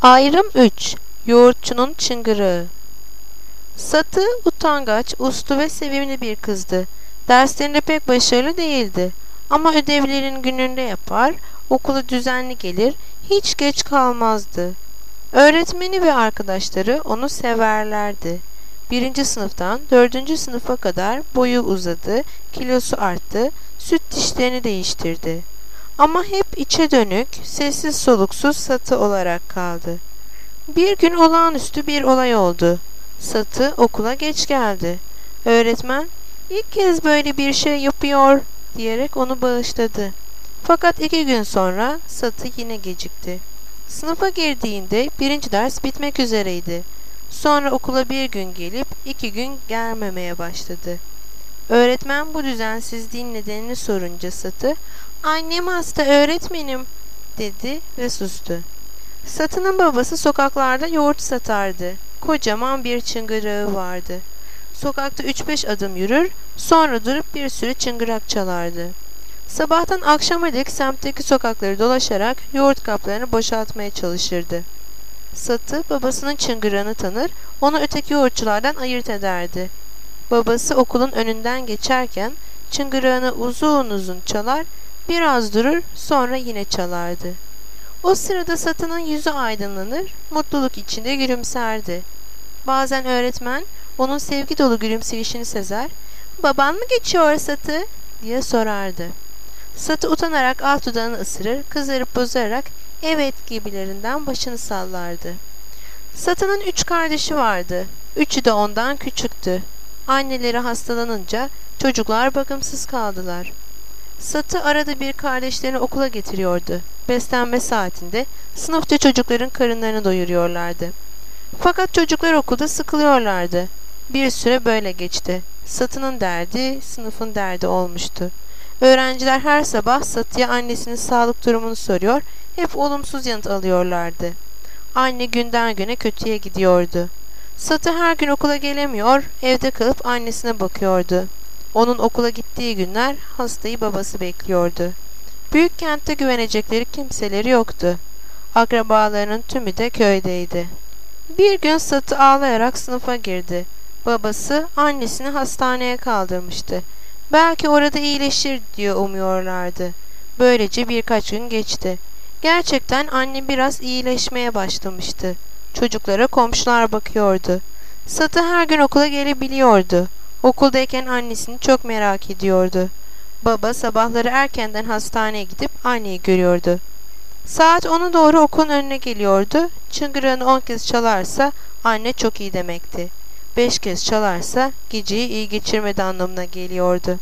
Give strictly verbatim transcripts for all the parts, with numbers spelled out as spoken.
Ayrım üç. Yoğurtçunun çıngırağı. Satı utangaç, uslu ve sevimli bir kızdı. Derslerinde pek başarılı değildi. Ama ödevlerin gününde yapar, okula düzenli gelir, hiç geç kalmazdı. Öğretmeni ve arkadaşları onu severlerdi. Birinci sınıftan dördüncü sınıfa kadar boyu uzadı, kilosu arttı, süt dişlerini değiştirdi. Ama hep içe dönük, sessiz soluksuz Satı olarak kaldı. Bir gün olağanüstü bir olay oldu. Satı okula geç geldi. Öğretmen, ilk kez böyle bir şey yapıyor diyerek onu bağışladı. Fakat iki gün sonra Satı yine gecikti. Sınıfa girdiğinde birinci ders bitmek üzereydi. Sonra okula bir gün gelip iki gün gelmemeye başladı. Öğretmen bu düzensizliğin nedenini sorunca Satı, "Annem hasta öğretmenim," dedi ve sustu. Satı'nın babası sokaklarda yoğurt satardı. Kocaman bir çıngırağı vardı. Sokakta üç beş adım yürür, sonra durup bir sürü çıngırak çalardı. Sabahtan akşama dek semtteki sokakları dolaşarak yoğurt kaplarını boşaltmaya çalışırdı. Satı babasının çıngırağını tanır, onu öteki yoğurtçulardan ayırt ederdi. Babası okulun önünden geçerken çıngırağını uzun uzun çalar, biraz durur, sonra yine çalardı. O sırada Satı'nın yüzü aydınlanır, mutluluk içinde gülümserdi. Bazen öğretmen onun sevgi dolu gülümseyişini sezer, "Baban mı geçiyor Satı?" diye sorardı. Satı utanarak alt dudağını ısırır, kızarıp bozararak "evet" gibilerinden başını sallardı. Satı'nın üç kardeşi vardı. Üçü de ondan küçüktü. Anneleri hastalanınca çocuklar bakımsız kaldılar. Satı arada bir kardeşlerini okula getiriyordu. Beslenme saatinde sınıfta çocukların karınlarını doyuruyorlardı. Fakat çocuklar okulda sıkılıyorlardı. Bir süre böyle geçti. Satı'nın derdi sınıfın derdi olmuştu. Öğrenciler her sabah Satı'ya annesinin sağlık durumunu soruyor, hep olumsuz yanıt alıyorlardı. Anne günden güne kötüye gidiyordu. Satı her gün okula gelemiyor, evde kalıp annesine bakıyordu. Onun okula gittiği günler hastayı babası bekliyordu. Büyük kentte güvenecekleri kimseleri yoktu. Akrabalarının tümü de köydeydi. Bir gün Satı ağlayarak sınıfa girdi. Babası annesini hastaneye kaldırmıştı. Belki orada iyileşir diye umuyorlardı. Böylece birkaç gün geçti. Gerçekten anne biraz iyileşmeye başlamıştı. Çocuklara komşular bakıyordu. Satı her gün okula gelebiliyordu. Okuldayken annesini çok merak ediyordu. Baba sabahları erkenden hastaneye gidip anneyi görüyordu. Saat ona doğru okulun önüne geliyordu. Çıngırağını on kez çalarsa anne çok iyi demekti. Beş kez çalarsa geceyi iyi geçirmedi anlamına geliyordu.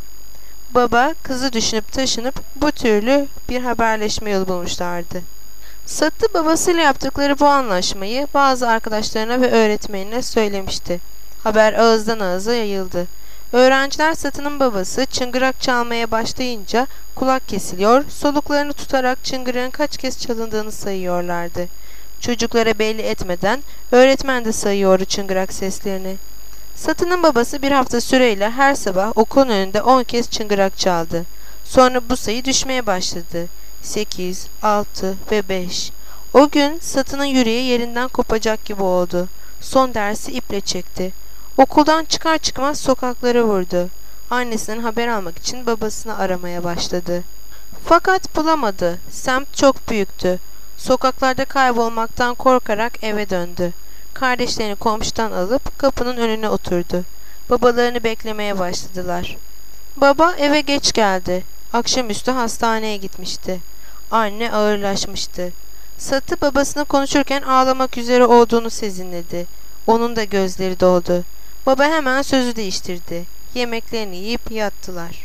Baba kızı düşünüp taşınıp bu türlü bir haberleşme yolu bulmuşlardı. Satı babasıyla yaptıkları bu anlaşmayı bazı arkadaşlarına ve öğretmenine söylemişti. Haber ağızdan ağıza yayıldı. Öğrenciler Satı'nın babası çıngırak çalmaya başlayınca kulak kesiliyor, soluklarını tutarak çıngırağın kaç kez çalındığını sayıyorlardı. Çocuklara belli etmeden öğretmen de sayıyordu çıngırak seslerini. Satı'nın babası bir hafta süreyle her sabah okulun önünde on kez çıngırak çaldı. Sonra bu sayı düşmeye başladı. Sekiz, altı ve beş. O gün Satı'nın yüreği yerinden kopacak gibi oldu. Son dersi iple çekti. Okuldan çıkar çıkmaz sokaklara vurdu. Annesinden haber almak için babasını aramaya başladı. Fakat bulamadı. Semt çok büyüktü. Sokaklarda kaybolmaktan korkarak eve döndü. Kardeşlerini komşudan alıp kapının önüne oturdu. Babalarını beklemeye başladılar. Baba eve geç geldi. Akşamüstü hastaneye gitmişti. Anne ağırlaşmıştı. Satı babasına konuşurken ağlamak üzere olduğunu sezinledi. Onun da gözleri doldu. Baba hemen sözü değiştirdi. Yemeklerini yiyip yattılar.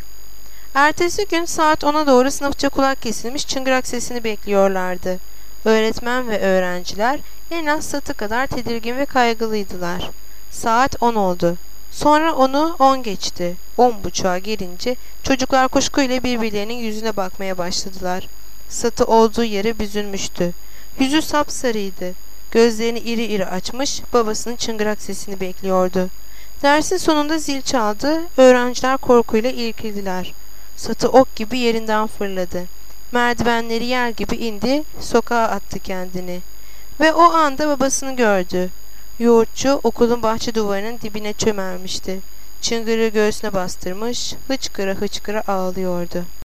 Ertesi gün saat ona doğru sınıfça kulak kesilmiş çıngırak sesini bekliyorlardı. Öğretmen ve öğrenciler en az Satı kadar tedirgin ve kaygılıydılar. Saat on oldu. Sonra onu on geçti. On buçuğa gelince çocuklar kuşkuyla birbirlerinin yüzüne bakmaya başladılar. Satı olduğu yere büzülmüştü. Yüzü sapsarıydı. Gözlerini iri iri açmış, babasının çıngırak sesini bekliyordu. Dersin sonunda zil çaldı, öğrenciler korkuyla irkildiler. Satı ok gibi yerinden fırladı. Merdivenleri yer gibi indi, sokağa attı kendini. Ve o anda babasını gördü. Yoğurtçu okulun bahçe duvarının dibine çömelmişti. Çıngırı göğsüne bastırmış, hıçkıra hıçkıra ağlıyordu.